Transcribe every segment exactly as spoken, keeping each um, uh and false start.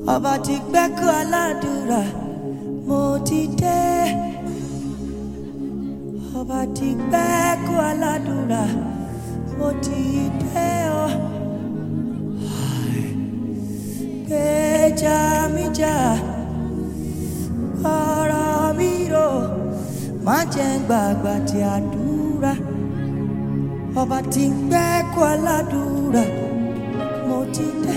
ọba ti gbẹ́kọ̀ aládùúrà mo ti dé. Ọba ti gbẹ́kọ̀ aládùúrà mo ti dé o. Gbèjà mi jà ọ̀rọ̀ mi rò má jẹ́ gbàgbà tí àdúrà. Ọba ti gbẹ́kọ̀ aládùúrà mo ti dé.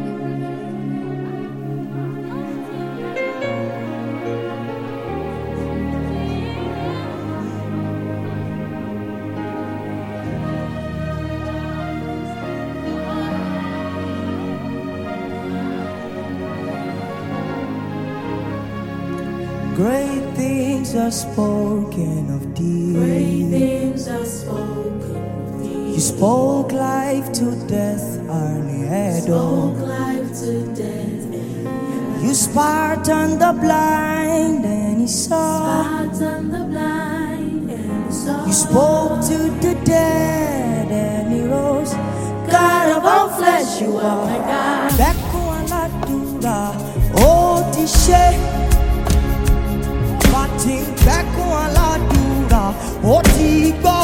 Great things are spoken of thee. Great things are spoken of thee. You spoke life to death, Arnedo. Spoke life to death. You spat on the blind and he saw. Spat on the blind and he saw. You spoke to the dead and he rose. God of all flesh, you are my God. Bẹ́kún aládùúrà, ó ti ṣe. Bàtí bẹ́kún aládùúrà, ó ti gbọ́.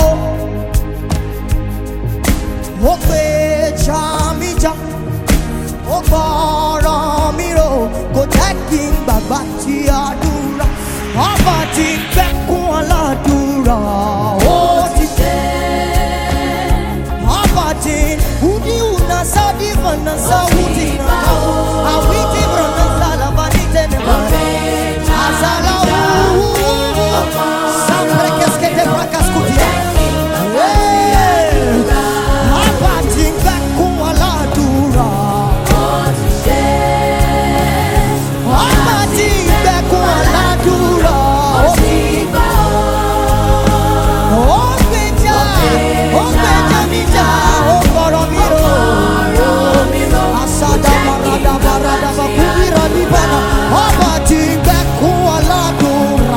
Ó gbèjà mi jà, ó gbọ́rọ̀ mi rò, kò jẹ́ kí n gbàgbà tí àdúrà. Ọba ti bẹ́kún aládùúrà, ó ti ṣe. Ọba ti udi una sadi vana sauti na awiti brana salavani tenema azala sempre que es que te bracas cutia. Ọba ti bẹ́kún aládùúrà, ọba ti bẹ́kún aládùúrà, ó ti gbọ́. Ó gbèjà, ó gbèjà mi jà, ó gbọ́rọ̀ mi rò. Asada barada barada bakubira libana. Ọba ti bẹ́kún aládùúrà.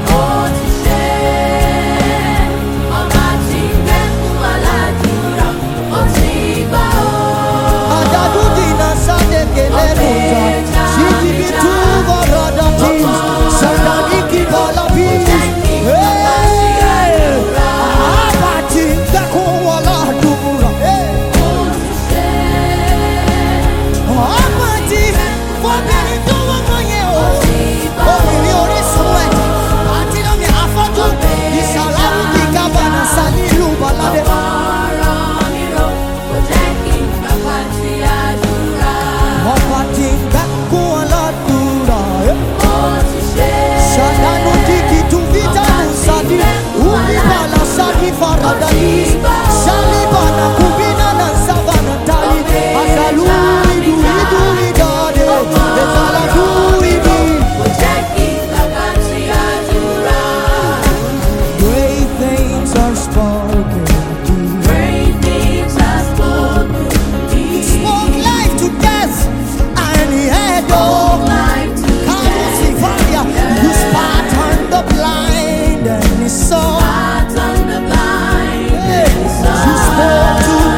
Adadudina sade keleruta. Shidi tu barada tis. Sadadiki balabis. Ọba ti bẹ́kún aládùúrà. Ọba ti fọ́bìnrin tó wọ́n mọ̀ yẹn o. Obìnrin orísun ẹ̀jẹ̀. Àti lómi afọ́jú. Ìsàlámù ti kábàánà sálílù balade. Ọba ti bẹ́kún aládùúrà. Ṣàdánù dìkì tún vítàmù sádì. Ubibala sádì faradàdì. Ṣálíbànà kùbínà sábànà tálí. Àṣàlù ìdù ìdù ìdàdé. Ìsàlàdù ìdù. Great things are spoken. Spoke life to death, and he had all. Carusivaria, you spat on the blind and he saw. You spoke to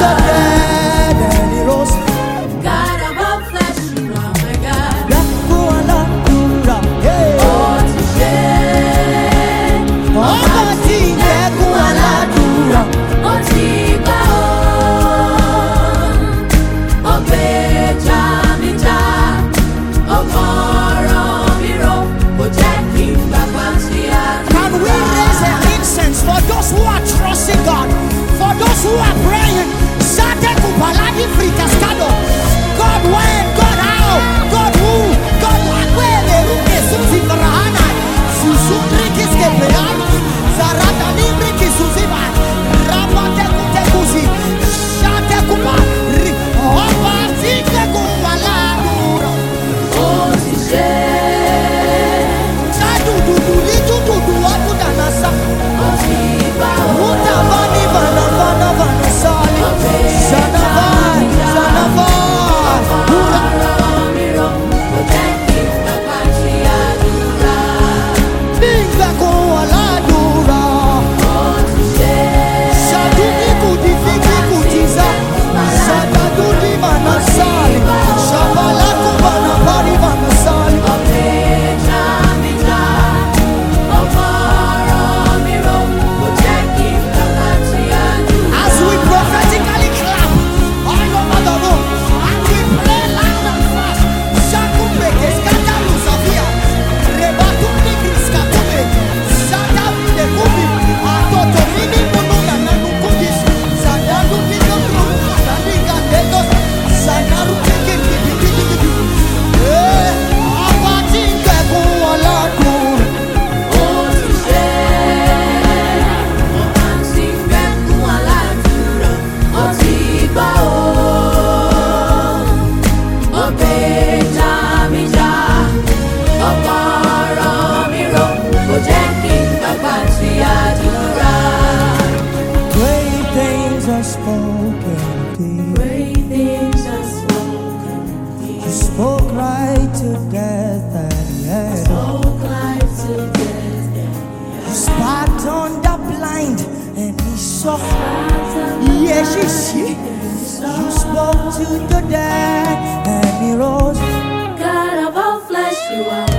death and he had. Spoke life to death and You spat on the blind and he saw. he Yeah, she see. You spoke to the dead and he rose. God of all flesh, you are